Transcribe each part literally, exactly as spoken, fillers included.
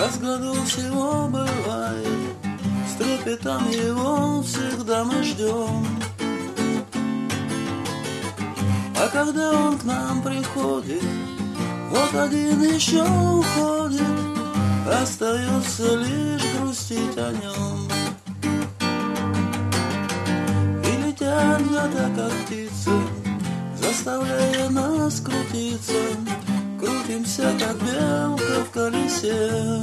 Раз в году всего бывает, с трепетом его всегда мы ждем. А когда он к нам приходит, вот один еще уходит, остается лишь грустить о нем. И летят где-то как птицы, заставляя нас крутиться, крутимся, как белка в колесе.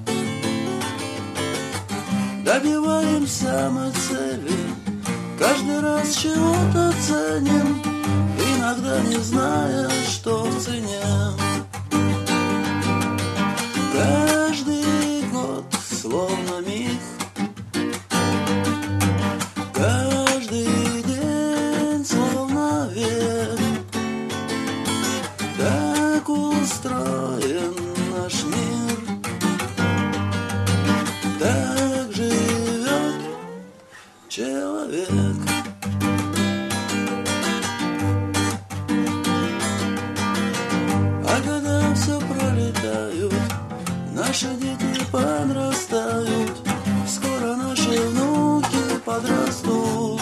Добиваемся мы цели, каждый раз чего-то ценим, иногда не зная, что в цене. Каждый год словно миг, каждый день словно век. Так устроен наш мир, так живет человек. А когда все пролетают, наши дети подрастают, скоро наши внуки подрастут.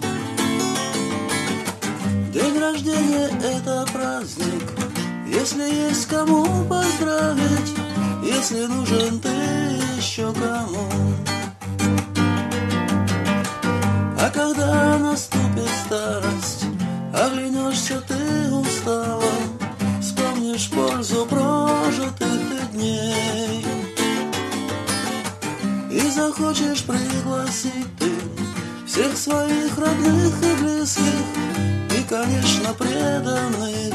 День рождения — это праздник, если есть кому поздравить, если нужен ты еще кому. А когда наступит старость, оглянешься ты устало, вспомнишь пользу прожитых ты дней, и захочешь пригласить ты всех своих родных и близких, и, конечно, преданных